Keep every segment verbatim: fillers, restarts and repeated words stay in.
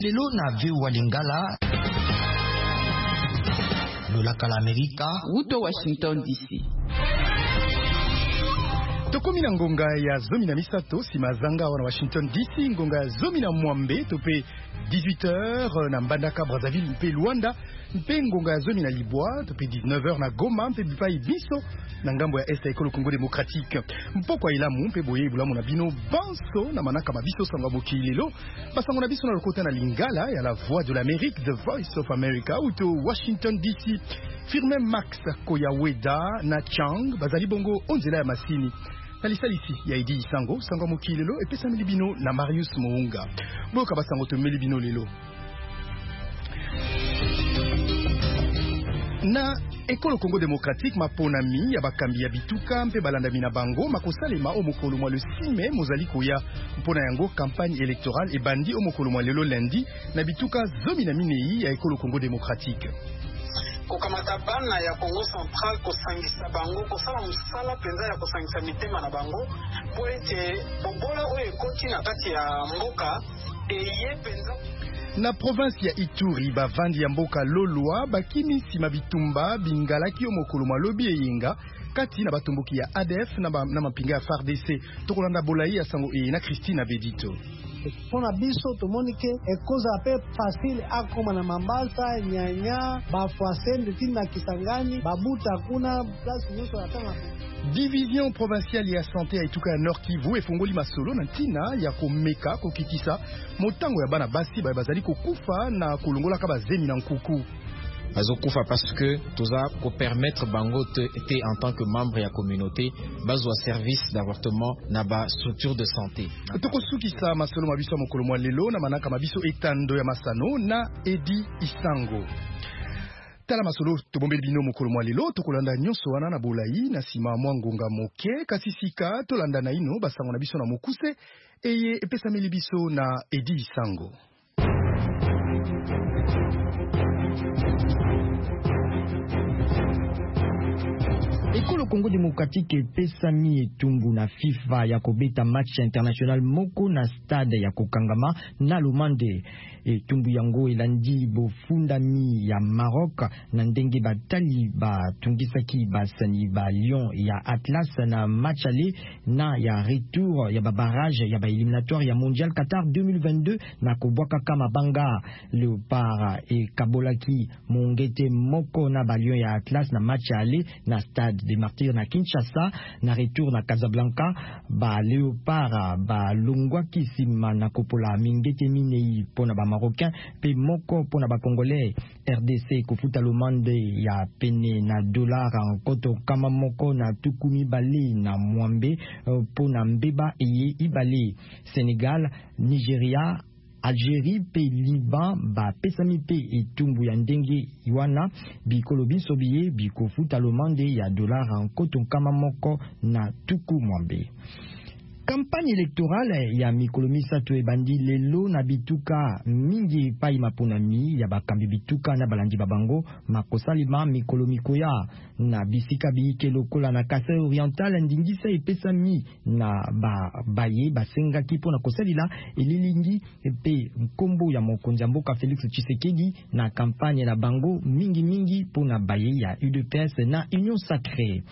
Lelo na viu Lingala Lolaka la Amerika Uto Washington D C. Tokomi na ngonga ya zomi na misato simazanga wana Washington D C, ngonga ya zomi na mwambe tope dix-huit heures na Mbandaka Brazzaville mpe Luanda, mpe ngonga ya zomi na Libwa tope dix-neuf heures na Goma mpe bipai biso na ngambo ya Est ya Ekolo Congo Démocratique. Mpoko ilamu mpe boye bulamu na bino banso na manaka mabiso sanga mokili lelo basango na biso na lokota na Lingala ya la voix de l'Amérique, the voice of America uto Washington D C. Firme Max Koyaweda na Chang bazali bongo onzela ya masini Nalisalisi ya Edi Isango, Sango Moki lelo, et pesa milibino na Marius Mounga. Boka basango to milibino lelo. Na Ekolo Congo Démocratique maponami ya bakambi ya bituka mpe balandami na bango makosalema omokolo mwa le six mai mozali koya mpona yango campagne électorale ebandi omokolo mwa lelo lundi na bituka zomi na minei ya Ekolo Congo Démocratique. Kokamata bana ya Congo Central kosangisa bango kosala musala penza ya kosangisa mitema na bango po ete bobola oyo ekoti na kati ya mboka eye penza. Na province ya Ituri bavandi ya mboka Lolwa bakimi sima bitumba bingalaki omokolo mwa lobi eyinga kati na batomboki ya A D F na, ba, na mapinga ya F A R D C tokolanda bolai ya sango e na Christine Abedito. Pona biso tomonike ekoza pe facile akoma na Mambasa nyanya bafuasende tina Kisangani babuta kuna place nyuso ya tanga. Division provinciale ya santé ya Ituka ya Nord Kivu efongoli masolo na ntina ya komeka kokitisa motango ya bana basi ba bazali kokufa na kolongola ka bazemi na nkuku. Bazokufa parce que toza ko permettre bango te, te en tant que membre ya communauté bazwa service d'avortement na ba structure de santé. Tokosukisa masolo mabiso mokolo mwa lelo na manaka mabiso etando ya masano na Edi Isango. Tala masolo tobombeli bino mokolo mwa lelo tokolanda nyonso wana na bolai na sima mwa ngonga moke kasi sika tolanda na ino basango na biso na mokuse eye epesameli biso na Edi Isango. Ekolo Congo Démocratique pesami etumbu na FIFA ya kobeta match international moko na stade ya Kokangama na Lomande. Etumbu yango elandi bofundami ya Maroc na ndenge batali batungisaki basani ba Lyon ya Atlas na match aller na ya retour ya ba barrage ya ba éliminatoire ya Mondial Qatar deux mille vingt-deux na kobwaka kama banga Leopard e Kabolaki mongete moko na ba Lyon ya Atlas na match aller na stade des Martyrs na Kinshasa na retour na Casablanca ba Léopard ba longwa kisima na kopola mingete minei pona ba Marocain pe moko pona ba Congolais. R D C kofuta Lomande ya pene na dollar en koto kama moko na tukumi bali na mwambe pona mbeba eye ibali. Sénégal, Nigeria, Algérie pe Liban ba pesami pe etumbu ya ndenge iwana bikolo biso biye bikofuta Lomande ya dollar en koton kama moko na tuku mwambe. Campagne électorale ya mikolo misato ebandi lelo na bituka mingi pai maponami ya bakambi bituka na balandi babango makosalima mikolo mikoya na bisika biike lokola na Kasai Oriental ndingisa epesami na ba baye basenga kipo na kosalila elilingi pe nkombo ya mokonzi mboka Félix Tshisekedi na campagne na bango mingi mingi pona baye ya U D P S na Union Sacrée.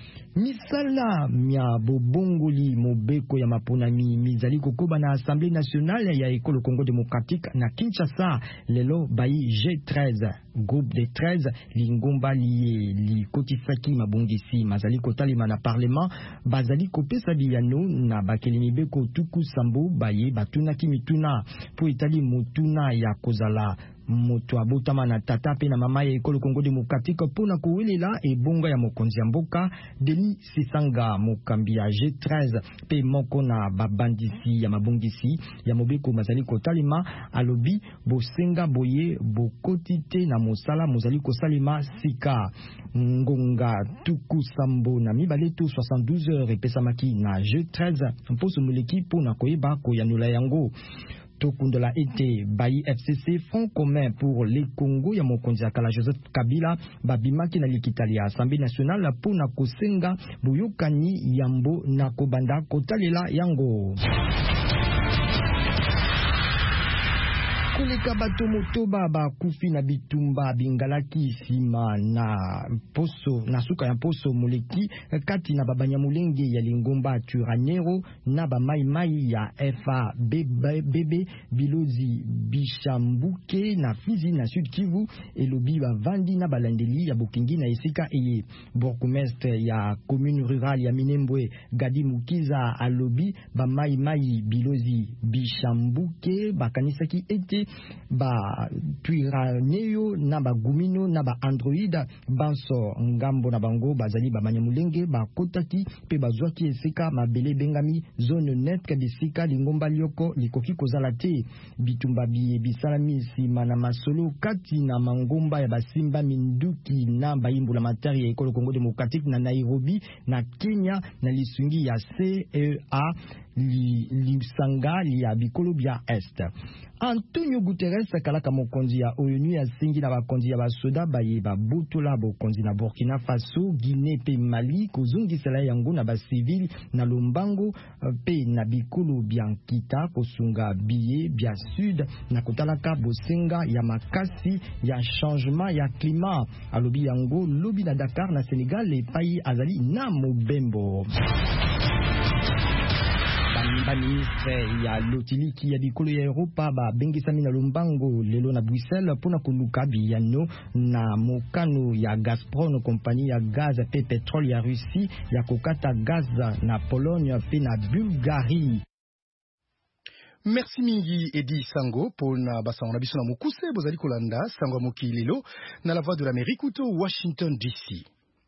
Misala mia bobongoli mobeko ya maponami mizali kokoba na Assemblée nationale ya Ekolo Congo Démocratique na Kinshasa lelo bayi G treize groupe de treize lingomba liye li kotisaki mabongisi mazali kotalima na parlement bazali kopesa biyano na bakelimi beko tuku sambo baye batunaki mituna po etali motuna ya kozala moto abotama na tata pe na mama ya Ekolo Congo Démocratique pona kowelela ebonga ya mokonzi ya mboka Denis Sisanga mokambi ya G treize pe moko na babandisi ya mabongisi ya mobeko mazali kotalima alobi bosenga boye bokotite na mosala mozali kosalima sika ngonga tuku sambo na mibale to soixante-douze heures epesamaki na G treize mposo moleki pona koyeba koyanola yango. Tokundola ete bayi F C C Front Commun pour les Congo ya mokonzi ya kala Joseph Kabila babimaki na likitali ya Assemblée nationale pona kosenga buyokani yambo na kobanda kotalela yango. koleka bato motoba bakufi na bitumba bingalaki sima na poso na suka ya poso moleki kati na babanyamulenge ya lingomba Turanero na bamaimai ya F A B B Bilozi Bishambuke na Fizi na Sud Kivu elobi bavandi na balandeli ya Bokingi na esika eye. Bourgmestre ya commune rurale ya Minembwe Gadi Mukiza alobi bamaimai Bilozi Bishambuke bakanisaki ete ba Turaneo na ba Gumino na ba Android banso ngambo na bango bazali ba manyamulenge ba kotaki pe bazwaki esika mabele bengami zone net ka bisika lingomba lioko likoki kozala te bitumba bi bisalami sima na masolo kati na mangomba ya basimba minduki na bayimbula matari ya ekolo Congo Democratique na Nairobi na Kenya na lisungi ya C E A li lisanga li ya bikolo bya est. Antonio Guterres kalaka mokonzi ya ONU ya singi na bakonzi ya basoda baye babutola bokonzi na Burkina Faso, Guinée pe Mali kozungisela yango na basivili na lombango pe na bikolo bya nkita kosunga biye bya sud na kotalaka bosenga ya makasi ya changement ya climat alobi yango lobi na Dakar na Senegal le pays azali na mobembo. Ba ministre ya lotiliki ya bikolo ya Europa ba bengisami na lombango lelo na Bruxelles pona koluka biyano na mokano ya Gazprom kompani ya gaz pe petrole ya Russie ya kokata gaz na Pologne pe na Bulgarie. Merci mingi Edi Sango pona basa on biso na mokuse bozali kolanda sango moki lelo na la voix de l'Amérique ou Washington D C.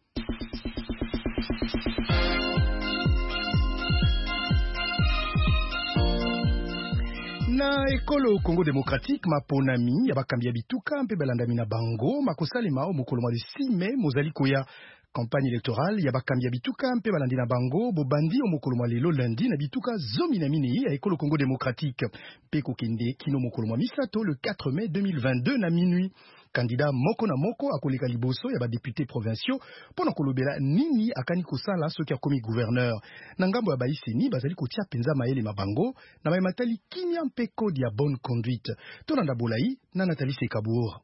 Na ekolo Congo Démocratique maponami ya bakambi ya bituka mpe balandami na bango makosalema o mokolo mwa six mai mozali koya campagne électorale ya bakambi ya bituka mpe balandi na bango bobandi o mokolo mwa lelo lundi na bituka zomi na minei ya ekolo Congo Démocratique mpe kokende kino mokolo mwa misato le quatre mai deux mille vingt-deux na minuit. Candidat moko na moko akoleka liboso ya ba députés provinciaux pona kolobela nini akani kosala soki akomi gouverneur na ngambo ya baiseni bazali kotia penza mayele mabango na mayematali kimia mpe code ya bonne conduite tonanda bolai na Nathalie Sekabour.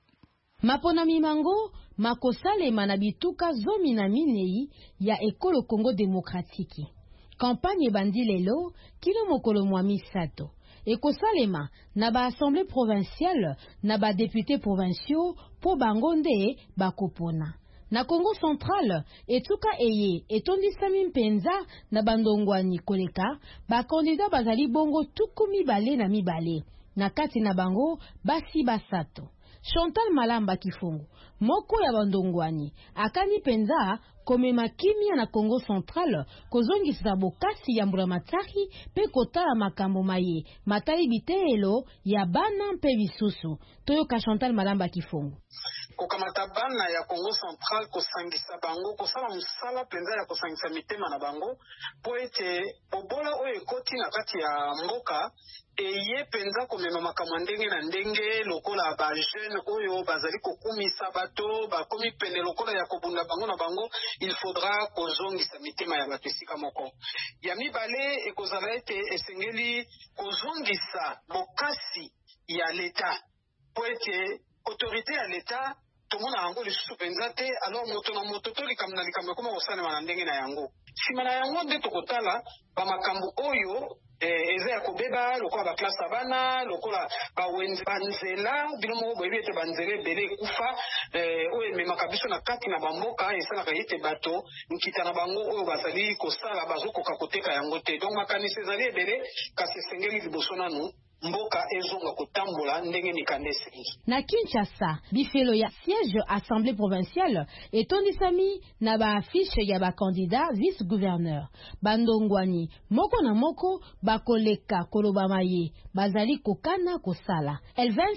Mapona mimango makosalema na bituka zomi na minei ya ekolo Congo Démocratique. Campagne bandi lelo kilo mokolo mwa misato. Ekosalema na ba assemblée provinciale na ba députés provinciaux po bangonde bakopona. Na Congo central etuka eye etondisami mpenza na bandongwani koleka ba candidat bazali bongo tuku mibale na mibale. Na kati na bango basi basato. Chantal Malamba Kifungu, moko ya bandongwani, akani penza komema kimia na Congo Central, kozongisa bokasi ya mburamatari, pe kotala makambo maye, matari biteelo ya bana mpe bisusu. Toyoka Chantal Malamba Kifungu. Kokamata bana ya Congo Central kosangisa bango, kosala musala penza ya kosangisa mitema na bango, po ete bobola oyo ekoti na kati ya mboka, eye penza komema makambo ndenge na ndenge lokola ba jeune oyo bazali kokumisa bato bakomi pene lokola ya kobunda bango na bango, il faudra kozongisa mitema ya bato esika moko. Ya mibale ekozala ete esengeli kozongisa bokasi ya leta po ete autorité ya leta tomona yango lisusu penza te, alors moto na moto to likambo na likambo ekoma kosalema na ndenge na yango. Sima na yango nde tokotala bamakambo oyo Eh, eza ya kobeba lokola ba classe abana lokola ba wenze banzela bilomo boyebi ete banzela ebele kufa eh, oyo ememaka biso na kati na bamboka esalaka ete bato nkita na bango oyo bazali kosala bazokoka koteka yango te. Donc makanisi ezali ebele kasi esengeli liboso nanu mboka ezonga kotambola ndenge nikandesi. Na Kinshasa, bifelo ya siège assemblée provinciale etondisami na ba affiche ya ba candidat vice-gouverneur. Bandongwani moko na moko bakoleka koloba maye bazali kokana kosala. Elvens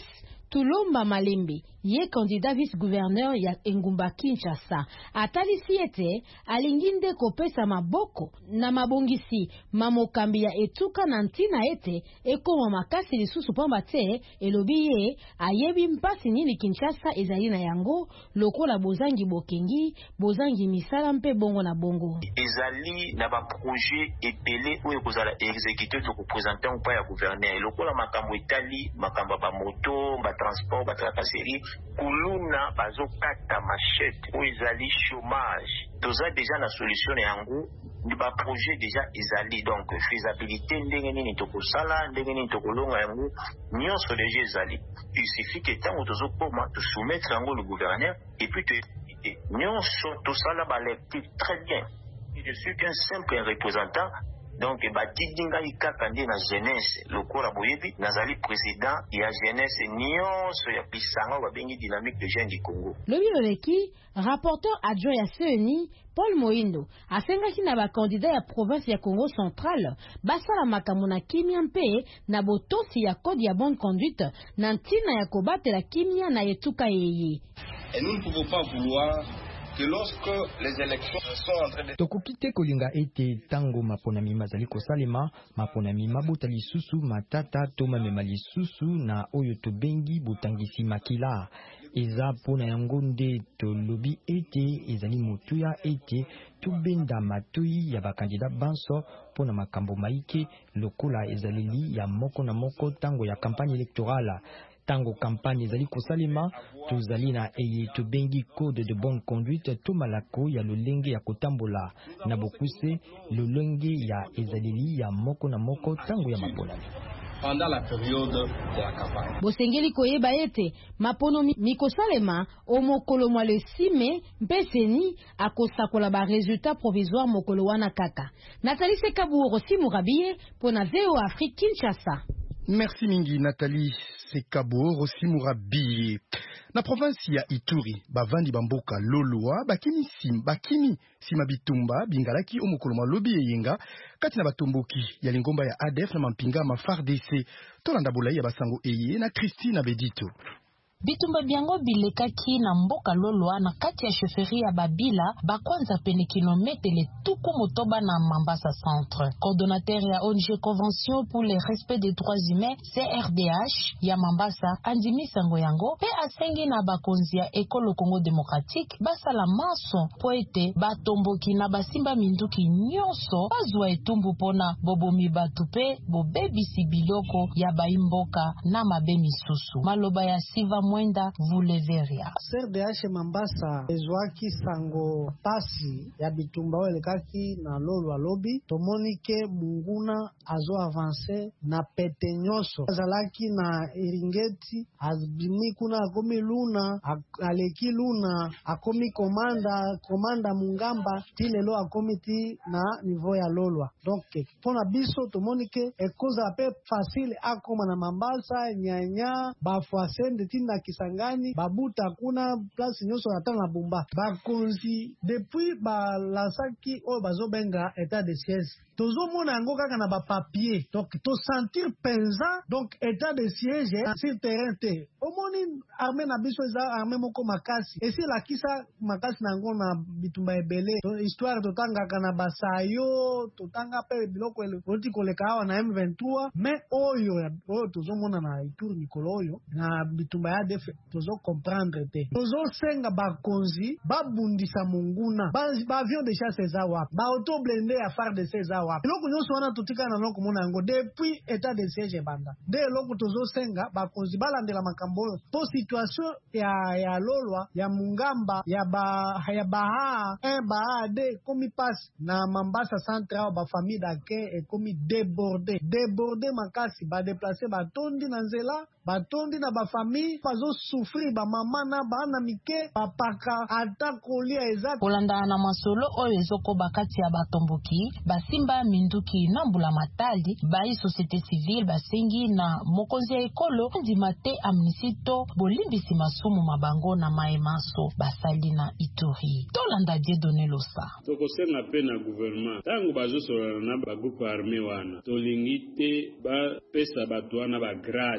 Tulomba Malembe, ye candidat vice-gouverneur ya Engumba Kinshasa, atalisi ete alinginde kopesa maboko na mabongisi mamokambi ya etuka na ntina ete ekoma makasi lisusu pamba te elobi ye ayebi mpasi nini Kinshasa ezali na yango lokola bozangi bokengi bozangi misala mpe bongo na bongo ezali na ba projet epele oyo kozala exécuté to représenter ou pas ya gouverneur lokola makambo etali makambo ba moto ba transport ba tracasserie kuluna bazokata machette oyo ezali chômage toza déjà na solution yango ni ba projet déjà ezali donc faisabilité ndenge nini tokosala ndenge nini tokolonga yango nyonso déjà ezali il suffit que tango tozokoma to soumettre yango le gouverneur et puis te nyonso tosala ba lecture très bien je suis qu'un simple représentant donc batidinga ikaka ndi na jeunesse lokola boyebi nazali président ya jeunesse nyonso ya bisanga babengi dynamique de jeunes du Congo. Lobi Loleki, rapporteur adjoint ya C E N I Paul Moindo asengaki na ba candidat ya province ya Congo central basala makambo na kimia mpe na botosi ya code ya bonne conduite na ntina ya kobatela kimia na etuka yeye. Et nous ne pouvons pas vouloir que lorsque les élections sont en train de tokokite kolinga ete tango maponami mazali kosalema maponami mabota lisusu matata toma mema lisusu na oyo tobengi botangisi makila eza pona yango nde tolobi ete ezali motuya ete tobenda matui ya bakandida banso pona makambo maike lokola ezaleli ya moko na moko tango ya campagne électorale. Tango campagne ezali kosalema tozali na eye tobengi code de bonne conduite to malako ya lolenge ya kotambola na bokuse lolenge ya ezaleli ya moko na moko tango ya mapola pendant la période de la campagne. Bosengeli koyeba ete mapono mikosalema o mokolo mwa le six mai mpeseni akosakola ba résultat provisoire mokolo wana kaka. Nathalie Sekabou Rosimu Rabie pona V O Afrique Kinshasa. Merci mingi Nathalie Sekabo Rosimu Rabie. Na province ya Ituri bavandi bamboka lolwa bakini sim bakini sima bitumba bingalaki omokolo malobi yenga kati na batomboki ya lingomba ya A D F na mampinga ma F A R D C tolanda bolai ya basango eye na Christine Bedito. Bitumba biango bilekaki na mboka lolwa na kati ya chefferie ya Babila bakwanza pene kilometele tuku motoba na Mambasa centre. Coordonnateur ya O N G Convention pour le respect des droits humains C R D H ya Mambasa andimi sango yango pe asengi na bakonzi ya ekolo Congo démocratique basala maso po ete batomboki na basimba minduki nyonso bazwa etumbu pona bobomi batu pe bobebisi biloko ya baimboka na mabe misusu. Maloba ya Siva Mwenda Vuleveria. C R D H Mambasa ezwaki sango pasi ya bitumba welekaki na lolo alobi tomonike munguna azo avance na pete nyonso azalaki na Iringeti azbimi kuna akomi luna aleki luna akomi komanda komanda mungamba tilelo akomi ti na niveau ya lolwa donc pona biso tomonike ekoza pe facile akoma na Mambasa nyanya bafuasende tina Kisangani babuta kuna place nyonso atana bumba bakonzi depuis ba lasaki o bazobenga état de siège tozo mona yango kaka na ba papier donc to sentir penza donc état de siège sur terrain te omoni armée na biso za armée moko makasi esi la kisa makasi na ngo na bitumba ebele to histoire to tanga kana basayo to tanga pe biloko ele politiko le kawa na M vingt-trois mais oyo oyo tozo mona na Ituri mikolo oyo na bitumba ya def tozo comprendre te tozo senga bakonzi babundisa munguna ba, ba avion de chasse za wa ba auto blindé ya F A R D C za wa eloko nyonso wana totika na loko mona yango depuis état de siège banda de eloko tozo senga bakonzi balandela makambo po situation ya ya lolwa ya mungamba ya ba ya baha un baha de komi passe na Mambasa central ba famille d'accueil et komi débordé débordé makasi ba déplacer ba tondi na nzela ba tondi na ba famille bazo souffrir ba mama na bana mike papaka ata kolia eza kolanda na masolo oyo ezoko bakati ya batomboki basimba minduki na mbula matali bai société civile basengi na mokonzi ya ekolo ndima te amnisito bolimbisi masumu mabango na maemaso basali na Ituri tolanda die donné losa tokosenga pe na gouvernement tango bazosolana na bagroupe armé wana tolingi te bapesa bato wana bagrade bakende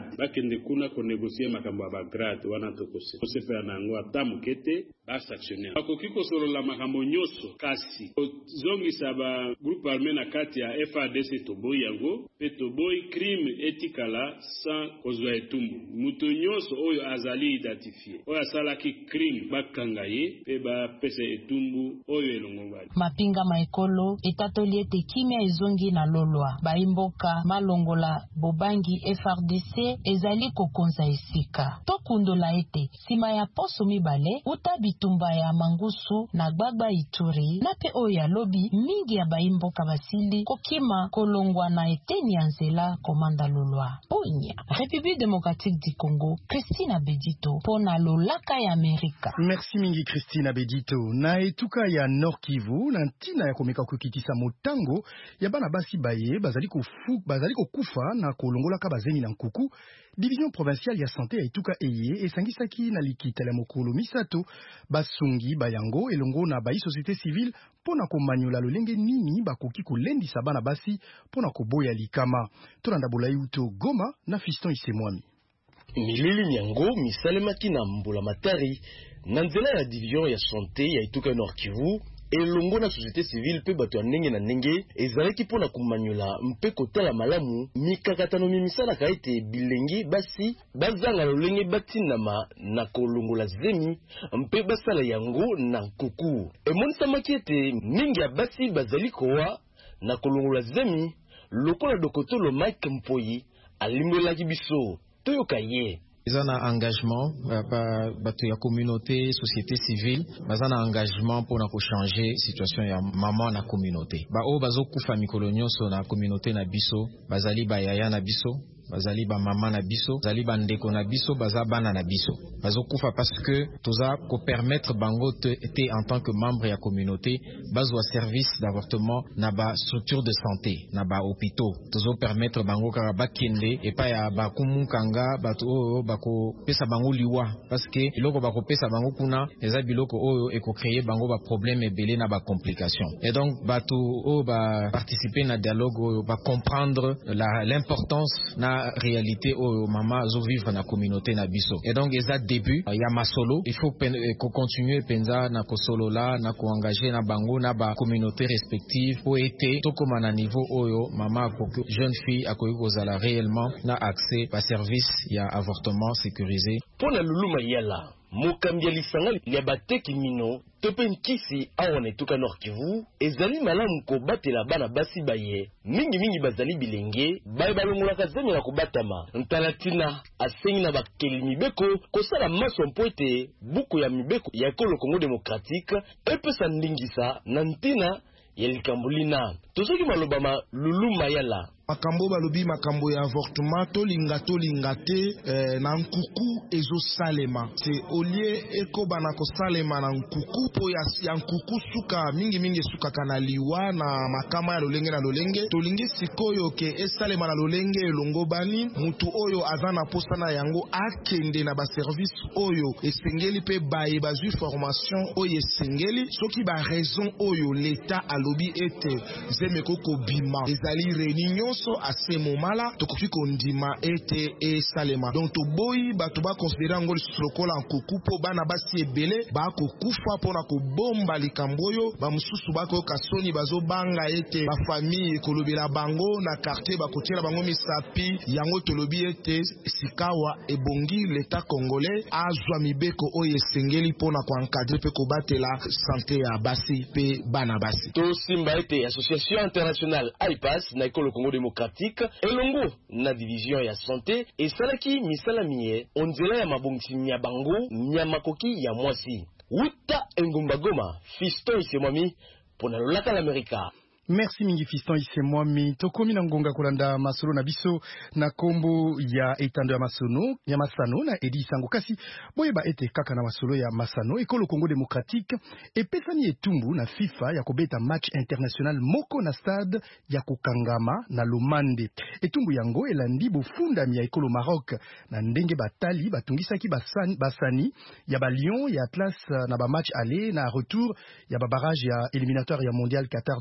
kende kuna ko négocier makambo ba grade wana tokose ko se faire nango atamu kete ba sanctionner bakoki ko solo la makambo nyoso kasi zongi saba groupe armé na kati ya F A R D C toboy yango pe toboy crime etikala sans kozwa etumbu muto nyoso oyo azali identifié oyo asalaki crime bakanga ye pe ba pesa etumbu oyo elongo bali mapinga maekolo etatoli ete kimia ezongi na lolwa baimboka malongola bobangi F A R D C ezali kokonza esika tokundola ete sima ya poso mibale uta bitumba ya mangusu na gbagba Ituri na pe oyo ya lobi mingi ya baimboka basili kokima kolongwa na eteni ya nzela komanda lolwa Ponya République démocratique du Congo Christine Abedito pona lolaka ya Amerika. Merci mingi Christine Abedito. Na etuka ya Nord Kivu na ntina ya komeka kokitisa motango ya bana basi baye bazali kofu bazali kokufa na kolongola ka bazeni na nkuku. Division provinciale ya santé ya etuka eye esangisaki na likita la mokolo misato basungi bayango elongo na bayi société civile pona komanyola lolenge nini bakoki kolendisa bana basi pona koboya likama. Tolanda bolai uto Goma na Fiston Isemwami. Milili nyango misalemaki na mbula matari na nzela ya division ya santé ya etuka Nord Kivu elongo na société civile pe bato ya ndenge na ndenge ezalaki pona kumanyola mpe kotala malamu mikakatano mimisalaka ete bilengi basi bazanga lolenge batinama na kolongola zemi mpe basala yango na nkuku emonisamaki ete mingi ya basi bazali kowa na kolongola zemi lokola dokotolo Mike Mpoyi alimbelaki biso toyoka ye. Ils ont un engagement, bato ya communauté, société civile, ils ont un engagement pour changer la situation ya maman na communauté. Ba o bazo kufa mikolo nyonso na communauté na biso, bazali ba yaya na biso, bazali ba maman na biso, bazali ba ndeko na biso, baza bana na biso. Bazo kufa parce que toza ko permettre bango te en tant que membre ya communauté, bazo service d'avortement na ba structure de santé, na ba hôpitaux. Tozo permettre bango ka ba kende et pas ya ba kumukanga bato o bako pesa bango liwa parce que iloko bako pesa bango kuna eza biloko oyo eko créer bango ba problème ebele na ba complication. Et donc bato o ba participer na dialogue oyo ba comprendre la l'importance na réalité oyo mama zo vivre na communauté na biso. Et donc eza début ya masolo il faut ko continuer penza na ko solo la na ko engager na bango na ba communauté respective pour été to comme na niveau oyo mama ko jeune fille akoyi kozala réellement na accès ba service ya avortement sécurisé. Pour la luluma yala, mokambi ya lisanga ya bateki mino, tope nkisi awa na etuka Nord Kivu, ezali malamu kobatela bana basi baye, mingi mingi bazali bilenge, baye balongolaka zemi na kobatama. Ntalatina asengi na bakeli mibeko, kosala maso mpo ete buku ya mibeko ya ekolo Congo démocratique, epesa ndingisa na ntina ya likambulina. Tozoki malobama luluma yala. Makambo balobi makambo ya avortement tolinga tolinga te eh, na nkuku ezo salema c'est au lieu eko bana ko salema na nkuku po ya, ya nkuku suka mingi mingi suka kana liwa na makama ya lolenge na lolenge tolingi sikoyo ke esalema na lolenge elongo bani mutu oyo azana posa na yango akende na ba service oyo esengeli pe baye bazui formation oyo esengeli soki ba raison oyo l'état alobi ete zemeko ko bima ezali réunion so ase momala tokoki kondima ete e salema donc to boyi bato ba considérer ngoli lokola nkuku po bana basi ebele ba ko kufa pona ko bomba likamboyo ba mususu ba ko kasoni bazo banga ete ba famille ekolobela bango na quartier ba kotiela bango misapi yango tolobi ete sikawa ebongi l'état congolais azwa mibeko oyo esengeli pona ko encadrer pe ko batela santé ya basi pe bana basi to simba ete association internationale A I P A S na ekolo Congo démocratique elongo na division ya santé esalaki misala miye onzela ya mabongisi nya bango nya makoki ya mwasi uta engumba Goma Fiston Isemwami pona lolaka l'América. Merci mingi Fiston Isemwami. Tokomi na ngonga kolanda masolo na biso na kombo ya etando ya masono ya masano na edi sango kasi boyeba ete kaka na masolo ya masano ekolo Congo démocratique epesani etumbu na FIFA ya kobeta match international moko na stade ya kokangama na Lomande. Etumbu yango elandi bofundami ya ekolo Maroc na ndenge batali batungisaki basani, basani ya ba Lion ya Atlas na ba match aller na retour ya ba barrage ya éliminatoire ya mondial Qatar deux mille vingt-deux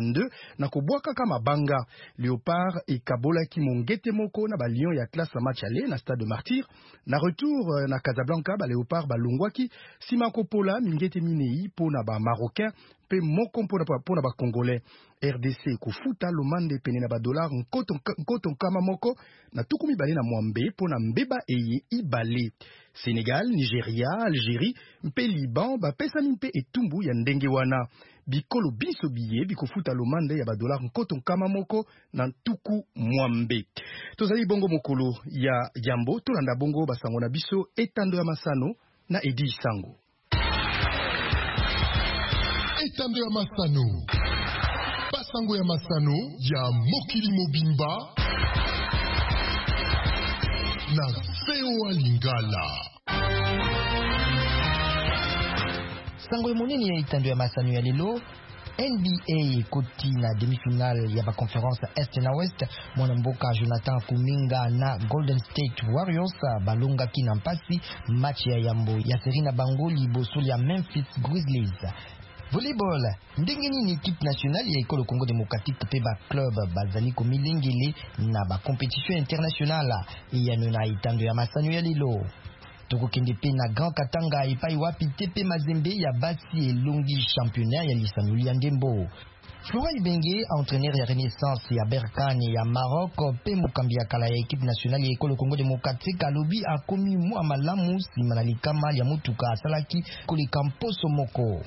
vingt-deux na kobwaka kama banga Léopard et Kabola ki mongete moko na ba Lion ya classe à match aller na stade de Martyr na retour na Casablanca ba Léopard ba longwaki sima kopola mingete minei pona ba Marocain pe moko pona pona ba Congolais. R D C kofuta lomande pene na ba dollar nkoto nkoto kama moko na tukumi bale na mwambe pona mbeba eye ibale. Sénégal, Nigeria, Algérie, mpe Liban ba pesa mpe etumbu ya ndenge wana. Bikolo biso biye bikofuta lomande ya ba dollar nkoto kama moko na tuku mwambe. Tozali bongo mokolo ya jambo tolanda bongo basango na biso etando ya masano na Edi Sango. Etando ya masano. Basango ya masano ya mokili mobimba na V O A Lingala. Sango ya monene ya etando ya masano ya lelo. N B A koti na demi-finale ya ba conference Est na West mwanamboka Jonathan Kuminga na Golden State Warriors balonga ki na mpasi match ya yambo ya seri na bango liboso ya Memphis Grizzlies. Volleyball, ndenge nini équipe nationale ya École Congo Démocratique pe ba club bazali ko milengele na ba compétition internationale ya nona itando ya masano ya lelo. Toko kende pe na Grand Katanga epai wapi tepe Mazembe ya basi elongi championnat ya lisanuli ya ndembo. Flora Ibenge, entraîneur ya Renaissance ya Berkane ya Maroc pe mokambi ya kala ya équipe nationale ya École Congo Démocratique alobi akomi mwa malamu sima na likama ya mutuka asalaki koleka mposo moko.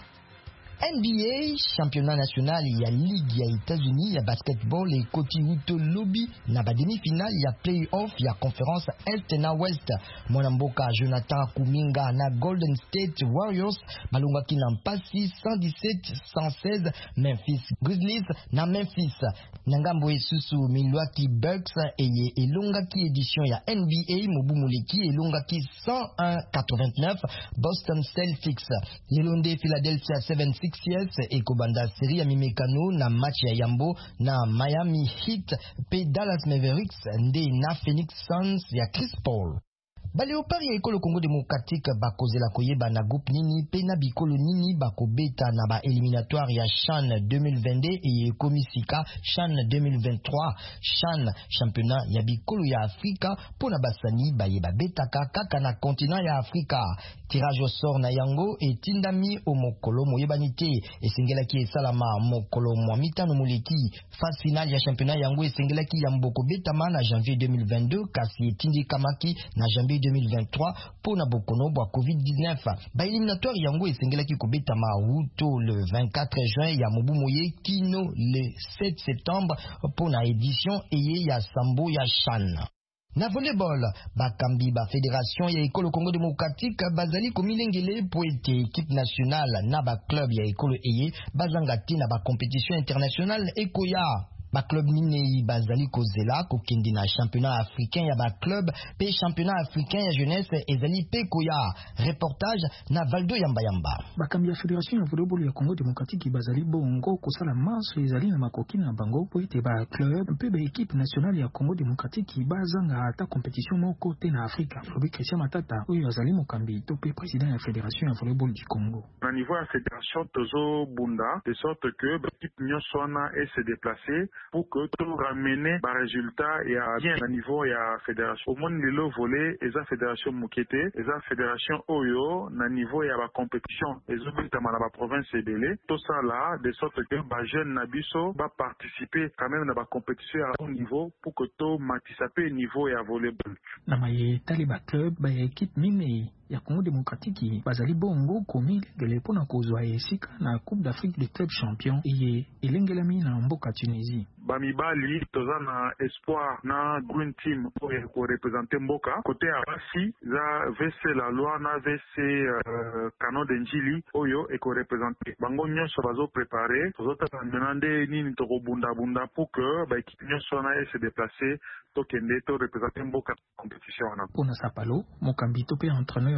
N B A, championnat national ya Ligue ya États-Unis ya basketball et koti uto lobby na ba demi-finale ya play-off ya conférence Est na West. Mwanamboka Jonathan Kuminga na Golden State Warriors balongaki na mpasi cent dix-sept à cent seize Memphis Grizzlies na Memphis. Nangambo esusu Milwaukee Bucks eye elongaki édition ya N B A mobumuleki elongaki cent un à quatre-vingt-neuf Boston Celtics. Yelonde Philadelphia seventy-six et Kobanda série ya mimekano na match ya yambo na Miami Heat pe Dallas Mavericks nde na Phoenix Suns ya Chris Paul. Baléopard ya École Congo Démocratique bakozela koyeba na groupe nini pe na bikolo nini bakobeta na ba éliminatoire ya CHAN deux mille vingt-deux et komisika CHAN deux mille vingt-trois. CHAN championnat ya bikolo ya Afrika pona basani bayeba betaka kaka na continent ya Afrika. Tirage au sort na yango etindami o mokolo moyebani te esengelaki esalama mokolo mwa mitano moleki. Phase finale ya championnat yango esengelaki ya mboko betama na janvier deux mille vingt-deux kasi etindi kamaki na janvier deux mille vingt-trois pour na bokono bwa covid dix-neuf. Ba éliminatoire yango esengelaki kobetama uto le vingt-quatre juin ya mobu moye kino le sept septembre pour na édition eye ya sambo ya CHAN. Na volleyball, bakambi ba fédération ya École Congo Démocratique bazali komilengele po ete équipe nationale na ba club ya École eye bazangati na ba compétition internationale ekoya. Ba club minei bazali kozela kokende na championnat africain ya ba club pe championnat africain ya jeunesse ezali pe koya. Reportage na Valdo Yamba Yamba. Bakambi ya fédération ya volleyball ya Congo Démocratique bazali bongo kosala marche ezali na makoki na bango po ete ba club pe ba équipe nationale ya Congo Démocratique bazanga ata compétition moko te na Afrika. Lobi Christian Matata oyo azali mokambi to pe président ya fédération ya volleyball du Congo. Na niveau ya fédération tozo bunda de sorte que ba équipe nyonso wana et se déplacer pour que tout ramener ba résultat ya bien na niveau ya fédération. Au monde lelo volé eza fédération mokete eza fédération oyo na niveau ya ba compétition ezobitama na ba province ebele tout ça là de sorte que ba jeune na biso ba participer quand même na ba compétition à haut niveau pour que to matisape niveau ya volleyball. Na maye tali ba club ba équipe minei ya Congo Démocratique bazali bongo komi gele pona kozwa esika na Coupe d'Afrique des clubs champions iye elengelami na mboka Tunisie. Bamibali toza na espoir na green team pour représenter mboka côté ya basi za V C la loi na V C euh, Canon d'Enjili oyo eko représenter bango nyonso bazo préparer tozota menande nini to bunda bunda pour que ba équipe nyonso na se déplacer to kende to représenter mboka compétition na pona sapalo mokambi to pe entraîneur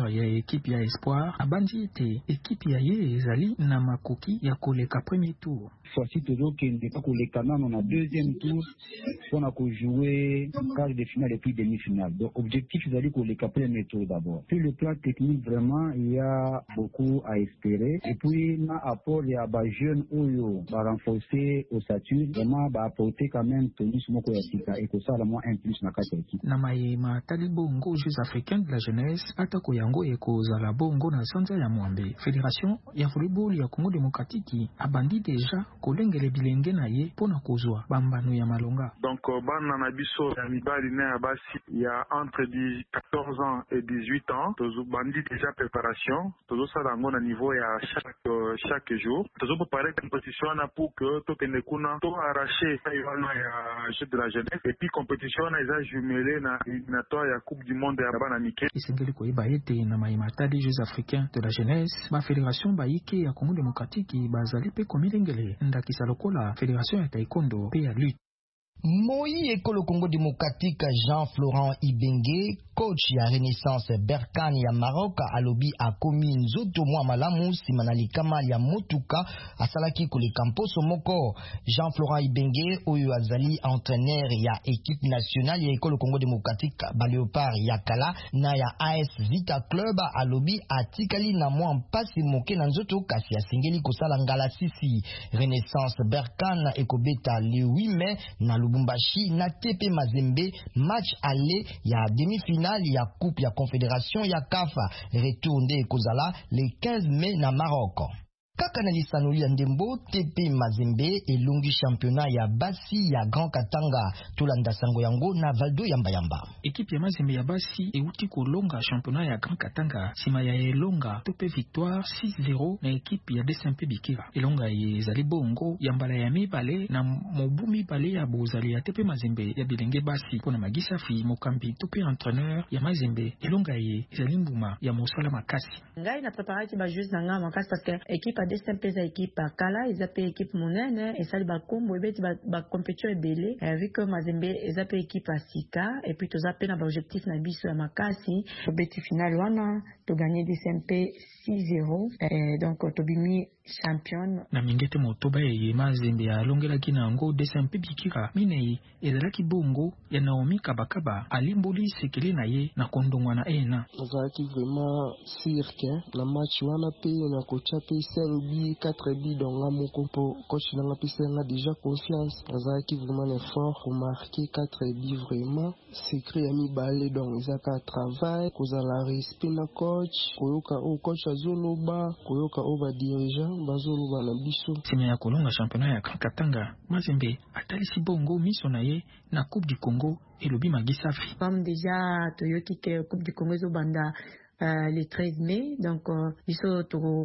leader ya équipe ya Espoir abandi ete équipe ya ye ezali na makoki ya koleka premier tour. Fois-ci tozokende pa koleka nano na deuxième tour mpona kojouer quart de finale et puis demi-finale. Donc objectif ezali koleka premier tour d'abord. Sur le plan technique vraiment il y a beaucoup à espérer et puis na apport ya ba jeune oyo ba renforcer au statut vraiment ba apporter quand même tenus moko ya sika et que ça la moins un plus na kati ya équipe. Na mayema tali bongo Jeux africains de la jeunesse atako yango ekozala bongo na sanza ya Mwambe. Fédération ya volleyball ya Congo démocratique abandi déjà kolengele bilenge na ye pona kozwa bambano ya malonga. Donc bana na biso ya mibali na ya basi ya entre quatorze ans et dix-huit ans tozo bandi déjà préparation tozo sala yango na niveau ya chaque uh, chaque jour tozo préparer compétition na pour que to kende kuna to arracher aywana ya Jeux de la jeunesse et puis compétition na eza jumelé na éliminatoire ya Coupe du monde ya bana mike. Isengeli koyeba ete na mayimata des Jeux africains de la jeunesse ba fédération baike ya Congo démocratique bazali pe komilengele ndakisa lokola fédération ya taekwondo pe ya lutte. Moi Ekolo Congo démocratique Jean-Florent Ibenge, coach ya Renaissance Berkane ya Maroc, alobi akomi nzoto mwa malamu simanali kama ya motuka asalaki kule kamposo moko. Jean-Florent Ibenge oyo azali entraîneur ya équipe nationale ya Ekolo Congo démocratique ba Léopard ya Kala na ya A S Vita Club, alobi atikali na mwa mpasi moke na nzoto kasi asengeli kosala ngala sisi. Renaissance Berkane ekobeta le huit mai na Lubumbashi na T P Mazembe, match aller ya demi-finale ya coupe ya confédération ya C A F. Retour nde kozala le quinze mai na Maroc. Kaka na lisanoli ya ndembo T P Mazembe elongi championnat ya basi ya Grand Katanga tolanda sango yango na Valdo Yamba Yamba. Équipe ya Mazembe ya basi euti kolonga championnat ya Grand Katanga sima ya elonga tope victoire six zéro na équipe ya D S M P Bikira. Elonga ye ezali bongo ya mbala ya mibale na mobu mibale ya bozali ya T P Mazembe ya bilenge basi pona Magisa Fi mokambi tope entraîneur ya Mazembe. Elonga ye ezali mbuma ya mosala makasi. Ngai na préparer ki ba joueurs nanga makasi parce que équipe D S M P za équipe Kala ils appellent équipe monene et ça ba kombo ebeti ba, ba compétition ebele vu que Mazembe ils appellent équipe Sika et puis tous appellent na objectif na biso ya makasi obeti final wana to gagner D S M P six zéro et donc to bimi champion na mingete motoba ye Mazembe ya longelaki na ngo D S M P Bikira minei ezalaki bongo ya Naomi Kabakaba alimboli sekeli na ye na kondongwa na ena ezalaki vraiment cirque na match wana pe na kocha pe cinq bi quatre bi donga moko po coach na pisa na déjà confiance ezalaki vraiment l'effort pour marquer quatre bi vraiment secret ya mibale donc ezaka travail kozala respect na coach koyoka o coach azoloba koyoka o ba dirigeant bazoloba na biso sima ya kolonga championnat ya Katanga. Mazembe atalisi bongo miso na ye na Coupe du Congo elobi Magisa Fi comme déjà toyoki ke Coupe du Congo zo banda Euh, le treize mai, donc il faut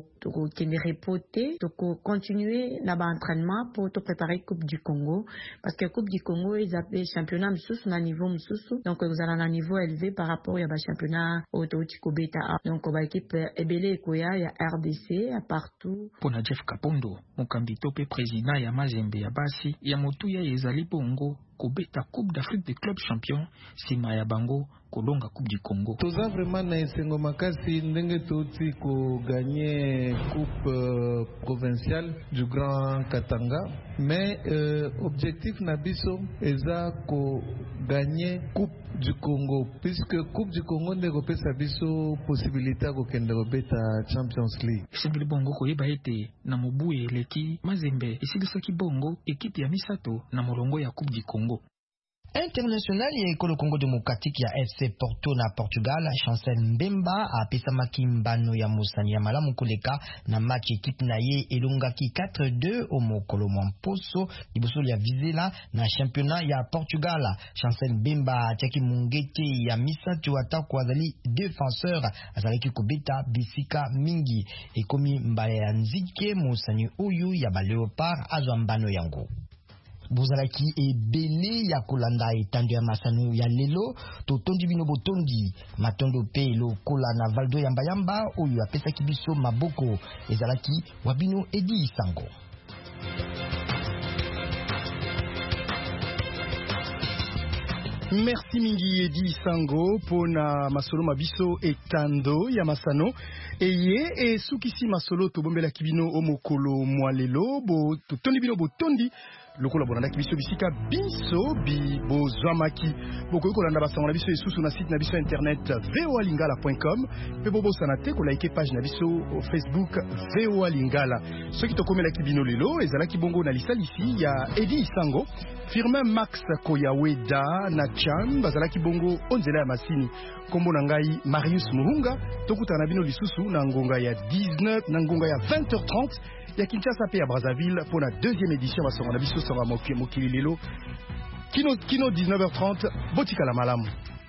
reporter, donc continuer là-bas entraînement pour te préparer Coupe du Congo, parce que Coupe du Congo ils appellent championnat msusu na niveau msusu, donc vous allez à un niveau élevé par rapport à championnat au Totiko Beta, donc ba équipe ebele koya ya R D C à partout. Pour na Jeff Kapondo, mokambi tope président ya Mazembe ya basi ya motuya ezali bongo kobeta Coupe d'Afrique des clubs champions sima ya bango kolonga Coupe du Congo. Toza vraiment na esengo makasi ndenge toti ko gagner coupe euh, provinciale du Grand Katanga, mais euh, objectif na biso eza ko gagner coupe du Congo, puisque coupe du Congo ndeko pesa biso possibilité ko kende kobeta Champions League. Singili bongo koyeba ete na mobuye leki Mazembe esilisaki bongo équipe ya misato na molongo ya Coupe du Congo. International ya Ekolo Congo démocratique ya F C Porto na Portugal, Chancel Mbemba apesa makimbano ya musani ya malamu koleka na match équipe na ye elongaki quatre deux au mokolo mwamposo liboso ya Vizela na championnat ya Portugal. Chancel Mbemba atiaki mungete ya misatu atako azali défenseur azalaki kobeta bisika mingi ekomi mbala ya nzike musani oyo ya ba Léopard azwa mbano yango. Bozalaki ebele ya kolanda etando ya masano ya lelo totondi bino botondi matondo pe lokola na Valdo Yamba Yamba oyo apesaki biso maboko ezalaki wabino Edi Sango. Merci mingi Edi Sango pona masolo mabiso etando ya masano eye e sukisi masolo to bombela kibino omokolo mwalelo bo tondi bino botondi lokola bonanda kibiso bisika biso bi bozwamaki boko kolanda basango na biso esusu na site na biso internet voa lingala point com pe bobo sanate ko like page na biso au Facebook voa lingala soki to komela kibino lelo ezalaki bongo na lisalisi ya Edi Sango Firmin Max Koyaweda na Chan bazalaki bongo onzela ya masini kombo na ngai Marius Murunga tokuta na bino lisusu na ngonga ya dix-neuf na ngonga ya vingt heures trente ya Kinshasa pe ya Brazzaville pour la deuxième édition basonga na biso sanga mokili lelo kino kino dix-neuf heures trente botika la malamu.